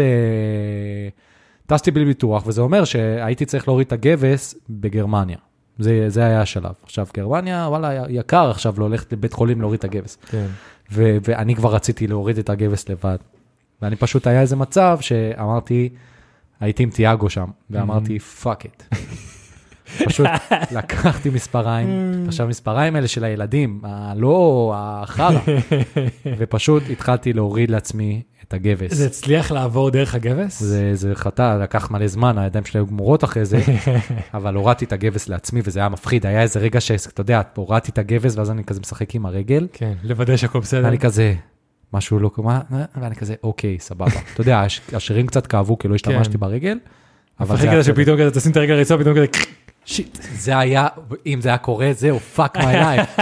טסתי בלי ביטוח, וזה אומר שהייתי צריך להוריד את הגבס בגרמניה. זה היה השלב. עכשיו, גרמניה, וואלה, יקר עכשיו לא הולכת לבית חולים להוריד את הגבס. כן. ואני כבר רציתי להוריד את הגבס לבד. ואני פשוט היה איזה מצב שאמרתי, הייתי עם תיאגו שם, ואמרתי, fuck it. פשוט לקחתי מספריים, עכשיו מספריים האלה של הילדים, לא החרה, ופשוט התחלתי להוריד לעצמי את הגבס. זה הצליח לעבור דרך הגבס? זה חטא, לקח מלא זמן, הידיים שלי היו גמורות אחרי זה, אבל הורדתי את הגבס לעצמי, וזה היה מפחיד, היה איזה רגע שאתה יודע, הורדתי את הגבס, ואז אני כזה משחק עם הרגל. כן, לוודא שהכל בסדר. אני כזה, משהו לא קומה, ואני כזה, אוקיי, סבבה. אתה יודע, השרירים קצת כאבו, כי לא השתמשתי ברגל, אבל זה היה שפתאום כזה, תשים את הרגל הרצוע, פתאום כזה, שיט. זה היה, אם זה היה קורה, זהו, fuck my life.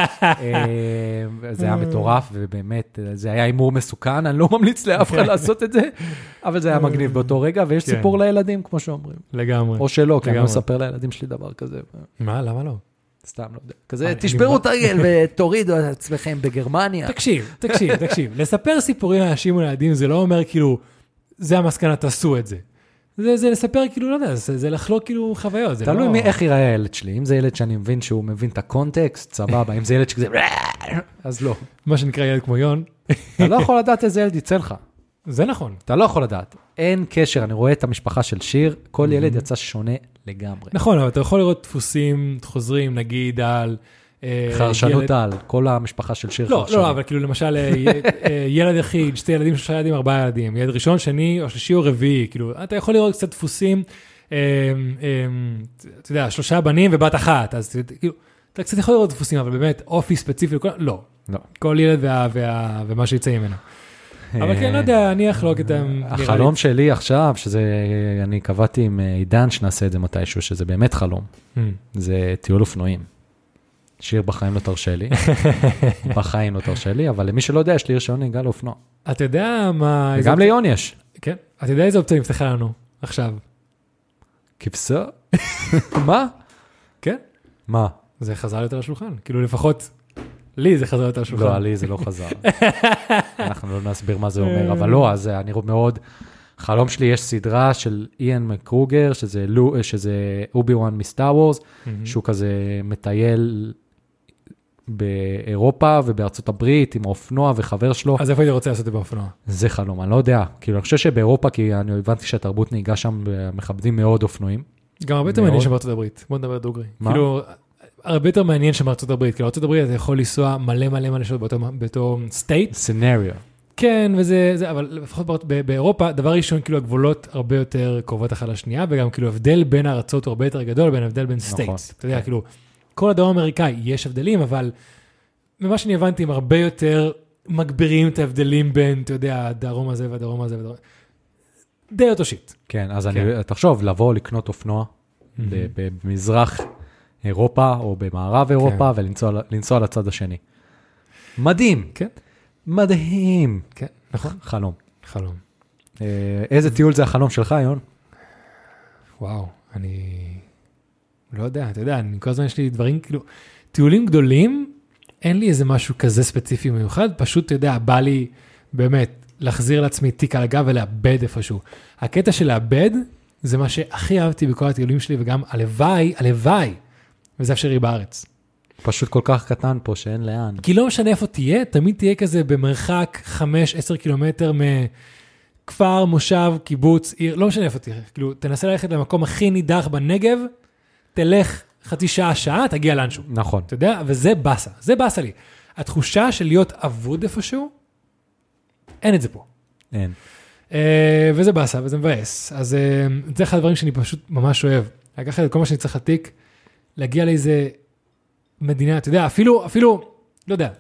זה היה מטורף, ובאמת, זה היה אימור מסוכן, אני לא ממליץ לאף אחד לעשות את זה, אבל זה היה מגניב באותו רגע, ויש סיפור לילדים, כמו שאומרים. לגמרי. או שלא, כי אני לא אספר לילדים שלי דבר כזה. מה, למה לא? סתם לא יודע. כזה, תשברו את הרגל ותורידו את עצמכם בגרמניה. תקשיב. לספר סיפורים לאנשים ולילדים, זה לא אומר כאילו, זה המסקנה, תעשו את זה. זה לספר כאילו, לא יודע, זה לחלוק כאילו חוויות. תלוי איך ייראה הילד שלי. אם זה ילד שאני מבין שהוא מבין את הקונטקסט, סבבה. אם זה ילד שכזה, אז לא. מה שנקרא ילד כמו יון. אתה לא יכול לדעת איזה ילד יצא לך. זה נכון. אתה לא יכול לדעת. אין קשר, אני רואה את המשפחה של שיר, כל ילד יצא שונה לגמרי. נכון, אבל אתה יכול לראות דפוסים חוזרים, נגיד על... חרשנות על, כל המשפחה של שיר חרשנות. לא, אבל כאילו למשל, ילד יחיד, 2 ילדים, 3 ילדים, 4 ילדים, ילד ראשון, שני, או שלישי או רביעי, כאילו, אתה יכול לראות קצת דפוסים, אתה יודע, 3 בנים ובת אחת, אז כאילו, אתה קצת יכול לראות דפוסים, אבל באמת, אופי ספציפי, לא. כל ילד ומה שיצא ממנו. אבל כן, לא יודע, אני אחלוק את החלום שלי עכשיו, שזה, אני קבעתי עם עידן שנעשה את זה מתישהו, שזה באמת חלום. זה טיול אופנועים. שיר בחיים לא תרשה לי, בחיים לא תרשה לי, אבל למי שלא יודע, יש לי רישיון נהיגה לאופנוע. אתה יודע מה... וגם ליון יש. כן, אתה יודע איזה אופציה נפתחה לנו עכשיו? כבשה? מה? כן. מה? זה חזר יותר לשולחן, כאילו לפחות לי זה חזר יותר לשולחן. לא, לי זה לא חזר. אנחנו לא נסביר מה זה אומר, אבל לא, אז אני רואה מאוד... חלום שלי יש סדרה של איאן מקרוגר, שזה אובי-וואן מסטאר וורס, שהוא כזה מטייל באירופה ובארצות הברית עם האופנוע וחבר שלו. אז איפה הייתי רוצה לעשות את זה באופנוע? זה חלום, אני לא יודע. כאילו, אני חושב שבאירופה, כי אני הבנתי שהתרבות נהיגה שם, מכבדים מאוד אופנועים. גם הרבה יותר מעניין שבארצות הברית. בוא נדבר דוגרי. כאילו, הרבה יותר מעניין שבארצות הברית. כאילו, בארצות הברית אתה יכול לנסוע מלא שעות באותו סטייט. סנריו. כן, אבל לפחות באירופה, דבר ראשון, כאילו הגבולות הרבה יותר קרובות אחת לשנייה, וגם כאילו הבדל בין הארצות הוא הרבה יותר גדול, בין הבדל בין סטייטס. אתה יודע, כאילו, כל הדרום האמריקאי יש הבדלים, אבל ממה שאני הבנתי, הם הרבה יותר מגבירים את ההבדלים בין, אתה יודע, הדרום הזה והדרום הזה והדרום. די אותו שיט. כן, אז אני תחשוב, לבוא לקנות אופנוע במזרח אירופה, או במערב אירופה, ולנסוע לצד השני. מדהים. כן. מדהים. כן, נכון. חלום. חלום. איזה טיול זה החלום שלך, יון? וואו, אני לא יודע, אתה יודע, כל הזמן יש לי דברים, כאילו, טיולים גדולים, אין לי איזה משהו כזה ספציפי מיוחד, פשוט, אתה יודע, בא לי באמת להחזיר לעצמי תיק על הגב ולאבד איפשהו. הקטע של לאבד, זה מה שהכי אהבתי בכל הטיולים שלי, וגם הלוואי, וזה אפשרי בארץ. פשוט כל כך קטן פה שאין לאן. כי לא משנה איפה תהיה, תמיד תהיה כזה במרחק 5-10 קילומטר מכפר, מושב, קיבוץ, עיר, לא משנה איפה תהיה. כאילו, תנסה ללכת למקום הכי נידח בנגב, תלך חצי שעה, תגיע לאנשהו. נכון. אתה יודע, וזה בסה, זה בסה לי. התחושה של להיות אבוד איפשהו, אין את זה פה. אין. וזה בסה, וזה מבאס. אז זה אחד הדברים שאני פשוט ממש אוהב. לקחת את כל מה שאני צריך לתיק, להגיע לאיזה מדינה, אתה יודע, אפילו, לא יודע,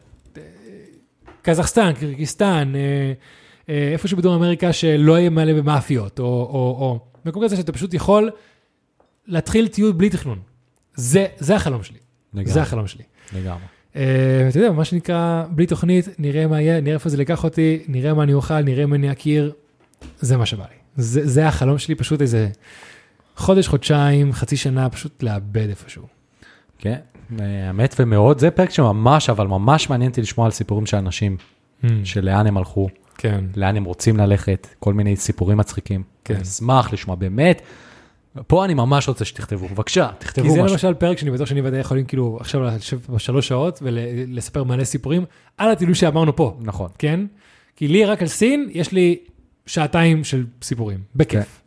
קזחסטן, קירגיסטן, איפשהו בדרום אמריקה שלא יהיה מלא במאפיות, או מקום כזה שאתה פשוט יכול להתחיל טיול בלי תכנון. זה החלום שלי. לגמרי. זה החלום שלי. לגמרי. אתה יודע, מה שנקרא, בלי תוכנית, נראה מה יהיה, נראה איפה זה לקח אותי, נראה מה אני אוכל, נראה מה אני אכיר, זה מה שבא לי. זה החלום שלי, פשוט איזה חודש, חודשיים, חצי שנה, פשוט לאבד איפשהו. כן, האמת ומאוד, זה פרק שממש, אבל ממש מעניין אותי לשמוע על סיפורים של אנשים, שלאן הם הלכו, כן. לאן הם רוצים ללכת, כל מיני סיפורים מצחיקים. כן. אני אשמח לשמוע, באמת. פה אני ממש רוצה שתכתבו, בבקשה, תכתבו כי זה משהו. למשל פרק שאני בטוח שאני ודאי יכולים כאילו עכשיו לשבת ב3 שעות ולספר מלא סיפורים על הטיולים שאמרנו פה. נכון. כן? כי לי רק על סין יש לי שעתיים של סיפורים, בכיף.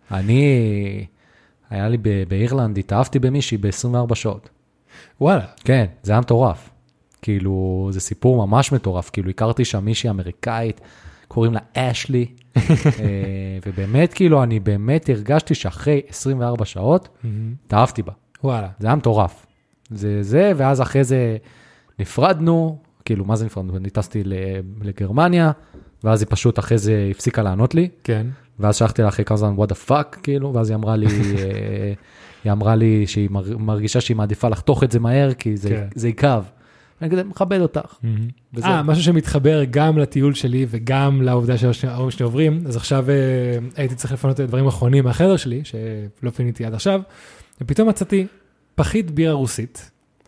היה לי באירלנד, התאהבתי במישהי ב-24 שעות. וואלה. כן, זה היה מטורף. כאילו, זה סיפור ממש מטורף. כאילו, הכרתי שם מישהי אמריקאית, קוראים לה אשלי, ובאמת, כאילו, אני באמת הרגשתי שאחרי 24 שעות, התאהבתי בה. וואלה. זה היה מטורף. זה, ואז אחרי זה נפרדנו, כאילו, מה זה נפרדנו? אני טסתי לגרמניה, ואז היא פשוט אחרי זה הפסיקה לענות לי. כן. ואז שלחתי לה אחרי כמה זמן, what the fuck, כאילו, ואז היא אמרה לי שהיא מרגישה שהיא מעדיפה לחתוך את זה מהר, כי זה יקב. אני כזה מכבד אותך. משהו שמתחבר גם לטיול שלי, וגם לעובדה שההורים שלי עוברים, אז עכשיו הייתי צריך לפנות דברים אחרונים מהחדר שלי, שלא פיניתי עד עכשיו, ופתאום מצאתי פחית בירה רוסית,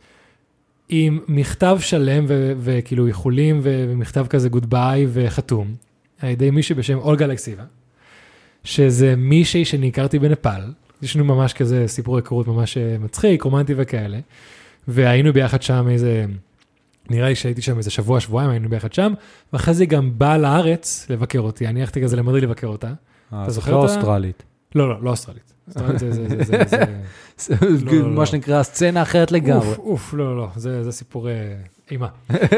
עם מכתב שלם וכאילו איחולים, ומכתב כזה גודביי וחתום, על ידי מישהי בשם אולגה אלקסיבה, שזה מישהי שאני הכרתי בנפאל, יש לנו ממש כזה סיפור היכרות ממש מצחיק, רומנטי וכאלה, והיינו ביחד שם איזה, נראה לי שהייתי שם איזה שבוע, שבועיים, היינו ביחד שם, ואחרי זה גם באה לארץ לבקר אותי, אני הלכתי כזה למדריד לבקר אותה. אתה זוכר אותה? לא אוסטרלית. לא אוסטרלית. מה שנקרא, סצנה אחרת לגמרי. לא, זה סיפור אימה.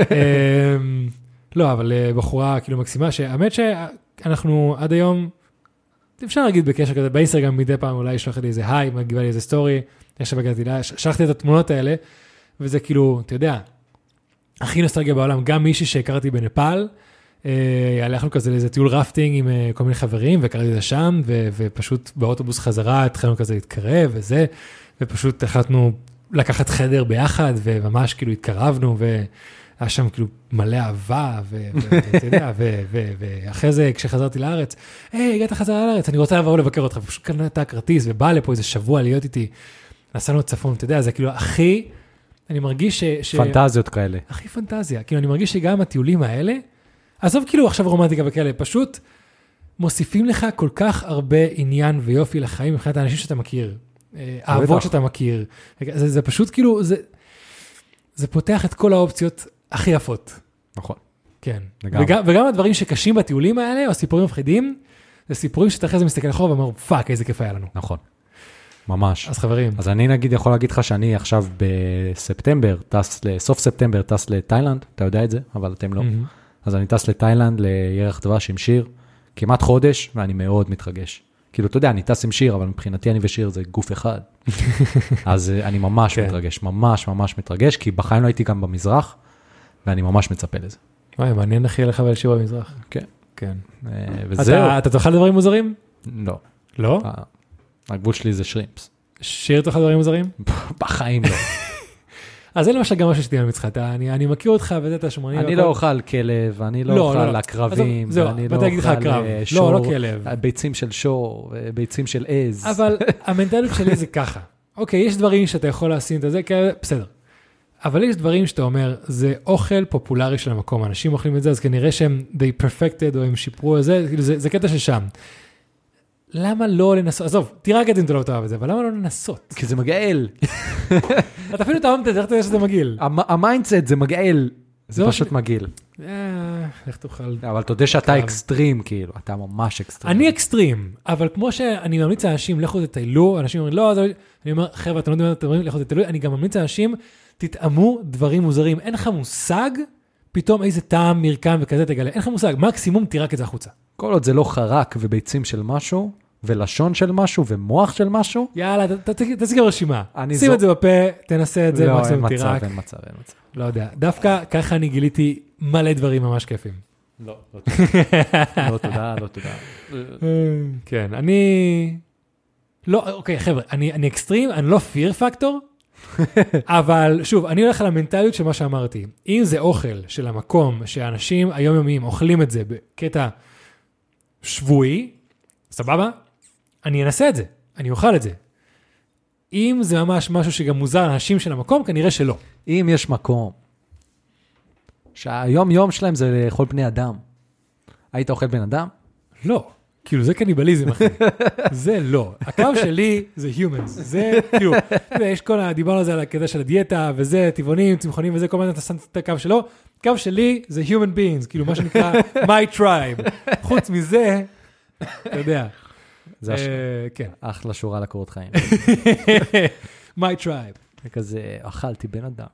לא, אבל בחורה כאילו מקסימה, שהאמת שאנחנו עד היום, אפשר להגיד בקשר כזה, באינסטגרם מדי פעם אולי ישלח לי איזה היי, מגיבה לי איזה סטורי, עכשיו הגעתי לה, שלחתי את התמונות האלה, וזה כאילו, אתה יודע, הכי נוסטלגיה בעולם, גם מישהי שהכרתי בנפאל, הלכנו כזה לאיזה טיול רפטינג עם כל מיני חברים, וקראתי את זה שם, ופשוט באוטובוס חזרה, התחלנו כזה להתקרב וזה, ופשוט החלטנו לקחת חדר ביחד, וממש כאילו התקרבנו, והיה שם כאילו מלא אהבה, ואתה יודע, ואחרי זה כשחזרתי לארץ, הגעת חזרה לארץ, אני רוצה לעבור לבקר אותך, ופשוט קנתה כרטיס, ובא לפה איזה שבוע להיות איתי, נסענו לצפון, אתה יודע, זה כאילו הכי, אני מרגיש פנטזיות כאלה. הכי פנטזיה, כאילו אני מרגיש שגם הטיולים האלה, עזוב כאילו עכשיו רומנטיקה וכאלה, פשוט מוסיפים לך כל כך הרבה עניין ויופי לחיים, מבחינת האנשים שאתה מכיר, האהבות שאתה מכיר, זה פשוט כאילו, זה פותח את כל האופציות הכי יפות. נכון. כן. וגם הדברים שקשים בטיולים האלה, או סיפורים מפחידים, זה סיפורים שאתה אחרי זה מסתכל אחורה ואומר, פאק, איזה כיף היה לנו. נכון. ממש. אז חברים. אז אני נגיד יכול להגיד לך שאני עכשיו בספטמבר, סוף ספטמבר טס לתאילנד, אתה יודע את זה, אבל אתם לא. אז אני טס לתאילנד לירח דבש עם שיר, כמעט חודש, ואני מאוד מתרגש. כאילו, אתה יודע, אני טס עם שיר, אבל מבחינתי אני ושיר זה גוף אחד. אז אני ממש מתרגש, ממש ממש מתרגש, כי בחיים לא הייתי גם במזרח, ואני ממש מצפה לזה. וואי, מעניין אחי לך ולשיר במזרח. כן. כן. וזהו. אתה תאכל דברים מוזרים? לא. לא? הגבול שלי זה שרימפס. שיר תאכל דברים מוזרים? בחיים לא. אז זה למשל גם משהו שתהיה מצחק, אני מכיר אותך וזה את השומרני. אני לא אוכל כלב, אני לא אוכל עקרבים, ואני לא אוכל שור, לא כלב. ביצים של שור, ביצים של עז. אבל המנטליות שלי זה ככה. אוקיי, יש דברים שאתה יכול להשים את זה, בסדר. אבל יש דברים שאתה אומר, זה אוכל פופולרי של המקום, אנשים אוכלים את זה, אז כנראה שהם they perfected או הם שיפרו את זה, זה קטע ששם. למה לא לנסות? עזוב, תירק את זה אם אתה לא תאהב את זה, אבל למה לא לנסות? כי זה מגעיל. אתה אפילו תאהבת את זה, איך אתה יודע שזה מגעיל? המיינדסט זה מגעיל. זה פשוט מגעיל. איך תוכל... אבל אתה יודע שאתה אקסטרים, כאילו, אתה ממש אקסטרים. אני אקסטרים, אבל כמו שאני ממליץ לאנשים, לכו תטיילו, אנשים אומרים, לא, אני אומר, חבר'ה, אתם לא יודעים מה אתם אומרים, לכו תטיילו, אני גם ממליץ לאנשים, תטעמו דברים מוזרים, אין לך מושג, פתאום איזה טעם, מרקם וכזה תגלה, אין לך מושג, מקסימום תירק את זה החוצה. כל עוד זה לא חרק וביצים של משהו, ולשון של משהו, ומוח של משהו. יאללה, תציג רשימה. שים את זה בפה, תנסה את זה, מקסימום תירק. אין מצב. לא יודע, דווקא ככה אני גיליתי מלא דברים ממש כיפים. לא תודה. כן, לא, אוקיי, חבר'ה, אני אקסטרים, אני לא פיר פקטור, אבל שוב, אני הולך על המנטליות של מה שאמרתי. אם זה אוכל של המקום, שאנשים היומיומיים אוכלים את זה בקטע שבועי, סבבה? אני אנסה את זה, אני אוכל את זה. אם זה ממש משהו שגם מוזר לאנשים של המקום, כנראה שלא. אם יש מקום, שהיום יום שלהם זה לאכול בני אדם, היית אוכל בן אדם? לא. כאילו זה קניבליזם אחי. זה לא. הקו שלי זה humans. זה כאילו, יש כל דיברנו על זה על הקטע של הדיאטה, וזה טבעונים, צמחונים וזה, כל הזמן אתה שם את הקו שלו. הקו שלי זה human beings, כאילו מה שנקרא my tribe. חוץ מזה, אתה יודע. זה אחלה שורה לקורות חיים. my tribe. כזה, אכלתי בן אדם.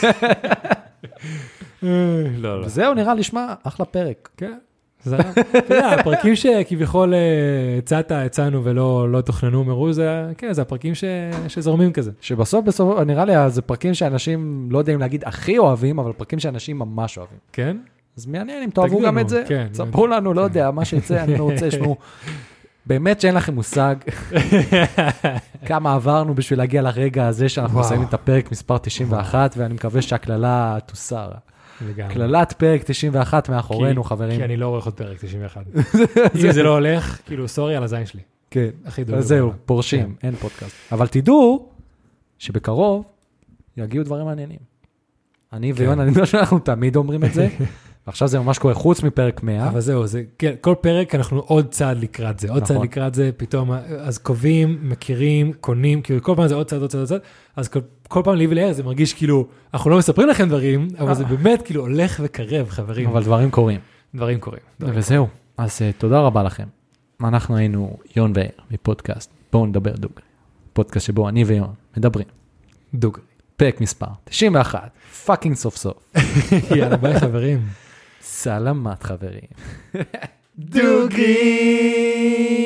לא. וזהו, נראה לשמה, אחלה פרק. כן. אתה יודע, הפרקים שכביכול הצענו ולא תוכננו מראש, זה הפרקים שזורמים כזה. שבסוף, נראה לי, זה פרקים שאנשים לא יודעים להגיד הכי אוהבים, אבל פרקים שאנשים ממש אוהבים. כן? אז מעניין אם תאהבו גם את זה. ספרו לנו, לא יודע, מה שיצא, אני לא רוצה לשמור. באמת שאין לכם מושג כמה עברנו בשביל להגיע לרגע הזה שאנחנו עושים את הפרק מספר 91, ואני מקווה שהכללה תוסר. כללת פרק 91 מאחורינו, חברים. כי אני לא עורך עוד פרק 91. אם זה לא הולך, כאילו, סורי על הזין שלי. כן, אז זהו, פורשים, אין פודקאסט. אבל תדעו שבקרוב יגיעו דברים מעניינים. אני ויון, אני יודע שאנחנו תמיד אומרים את זה, ועכשיו זה ממש קורה חוץ מפרק 100. אבל זהו, כל פרק אנחנו עוד צעד לקראת זה, עוד צעד לקראת זה, פתאום, אז קובעים, מכירים, קונים, כאילו כל פעם זה עוד צעד, אז כל פעם לי ולאר זה מרגיש כאילו, אנחנו לא מספרים לכם דברים, אבל זה באמת כאילו הולך וקרב, חברים. אבל דברים קורים. דברים קורים. וזהו, אז תודה רבה לכם. אנחנו היינו יון ואיר מפודקאסט, בואו נדבר דוגרי. פודקאסט שבו אני ויון מדברים. דוגרי. פרק מספר 91, פאקינג סוף סוף. יאללה, ביי חברים. סלמת חברים. דוגרי.